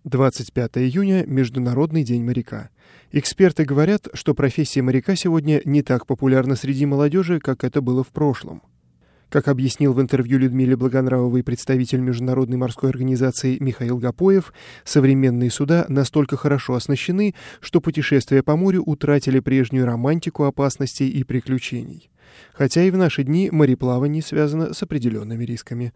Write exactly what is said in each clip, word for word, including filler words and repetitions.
двадцать пятое июня – Международный день моряка. Эксперты говорят, что профессия моряка сегодня не так популярна среди молодежи, как это было в прошлом. Как объяснил в интервью Людмиле Благонравовой представитель Международной морской организации Михаил Гапоев, современные суда настолько хорошо оснащены, что путешествия по морю утратили прежнюю романтику опасностей и приключений. Хотя и в наши дни мореплавание связано с определенными рисками.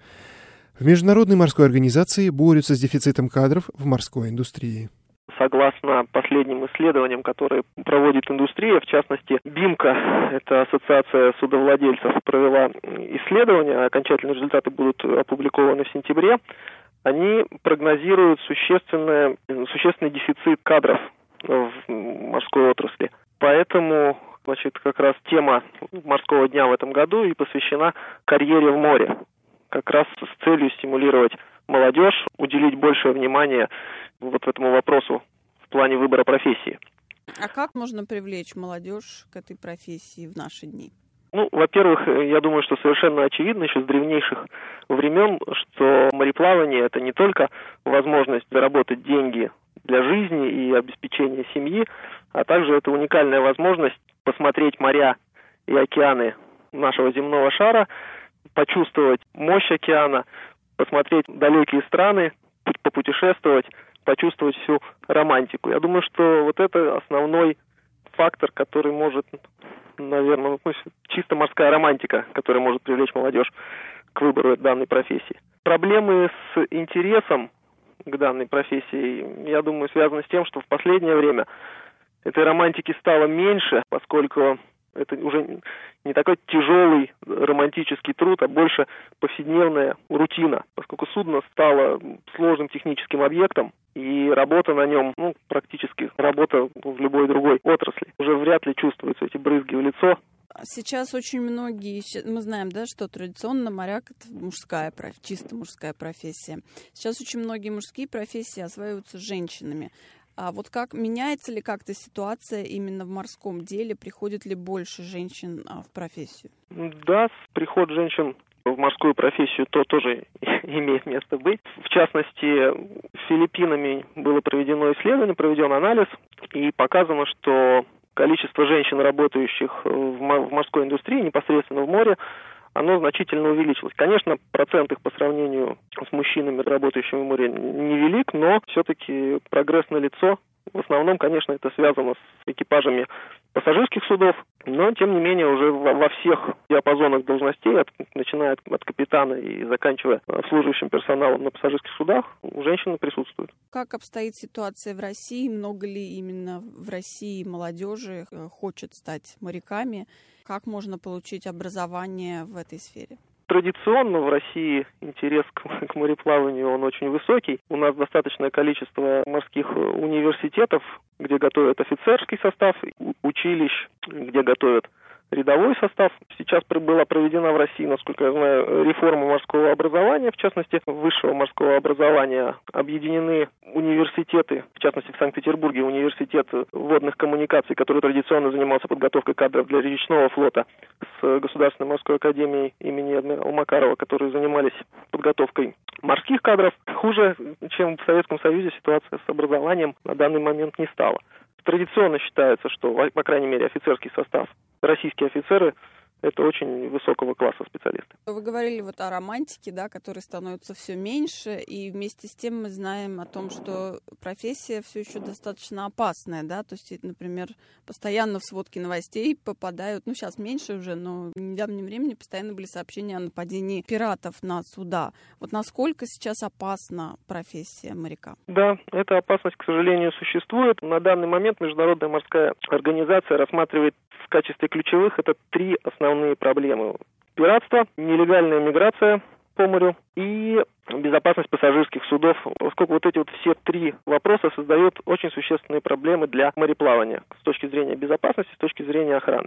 В Международной морской организации борются с дефицитом кадров в морской индустрии. Согласно последним исследованиям, которые проводит индустрия, в частности, БИМКО, это Ассоциация судовладельцев, провела исследование, окончательные результаты будут опубликованы в сентябре. Они прогнозируют существенный, существенный дефицит кадров в морской отрасли. Поэтому, значит, как раз тема морского дня в этом году и посвящена карьере в море. Как раз с целью стимулировать молодежь, уделить большее внимание вот этому вопросу в плане выбора профессии. А как можно привлечь молодежь к этой профессии в наши дни? Ну, во-первых, я думаю, что совершенно очевидно еще с древнейших времен, что мореплавание – это не только возможность заработать деньги для жизни и обеспечения семьи, а также это уникальная возможность посмотреть моря и океаны нашего земного шара, почувствовать мощь океана, посмотреть далекие страны, попутешествовать, почувствовать всю романтику. Я думаю, что вот это основной фактор, который может, наверное, ну, чисто морская романтика, которая может привлечь молодежь к выбору данной профессии. Проблемы с интересом к данной профессии, я думаю, связаны с тем, что в последнее время этой романтики стало меньше, поскольку это уже не такой тяжелый романтический труд, а больше повседневная рутина, поскольку судно стало сложным техническим объектом, и работа на нем, ну, практически работа в любой другой отрасли. Уже вряд ли чувствуются эти брызги в лицо. Сейчас очень многие, мы знаем, да, что традиционно моряк – это мужская, чисто мужская профессия. Сейчас очень многие мужские профессии осваиваются женщинами. А вот как меняется ли как-то ситуация именно в морском деле? Приходит ли больше женщин в профессию? Да, приход женщин в морскую профессию то тоже имеет место быть. В частности, Филиппинами было проведено исследование, проведен анализ, и показано, что количество женщин, работающих в морской индустрии, непосредственно в море, оно значительно увеличилось. Конечно, процент их по сравнению с мужчинами, работающими в море, невелик, но все-таки прогресс налицо. В основном, конечно, это связано с экипажами пассажирских судов, но, тем не менее, уже во всех диапазонах должностей, от, начиная от капитана и заканчивая обслуживающим персоналом на пассажирских судах, женщины присутствуют. Как обстоит ситуация в России? Много ли именно в России молодежи хочет стать моряками? Как можно получить образование в этой сфере? Традиционно в России интерес к, к мореплаванию, он очень высокий. У нас достаточное количество морских университетов, где готовят офицерский состав, училищ, где готовят рядовой состав. Сейчас была проведена в России, насколько я знаю, реформа морского образования, в частности, высшего морского образования. Объединены университеты, в частности, в Санкт-Петербурге университет водных коммуникаций, который традиционно занимался подготовкой кадров для речного флота, с Государственной морской академией имени адмирала Макарова, которые занимались подготовкой морских кадров. Хуже, чем в Советском Союзе, ситуация с образованием на данный момент не стала. Традиционно считается, что, по крайней мере, офицерский состав, российские офицеры – это очень высокого класса специалисты. Вы говорили вот о романтике, да, которой становится все меньше, и вместе с тем мы знаем о том, что профессия все еще достаточно опасная, да, то есть, например, постоянно в сводки новостей попадают, ну, сейчас меньше уже, но в недавнем времени постоянно были сообщения о нападении пиратов на суда. Вот насколько сейчас опасна профессия моряка? Да, эта опасность, к сожалению, существует. На данный момент Международная морская организация рассматривает в качестве ключевых это три основные проблемы. Пиратство, нелегальная миграция по морю и безопасность пассажирских судов, поскольку вот эти вот все три вопроса создают очень существенные проблемы для мореплавания с точки зрения безопасности, с точки зрения охраны.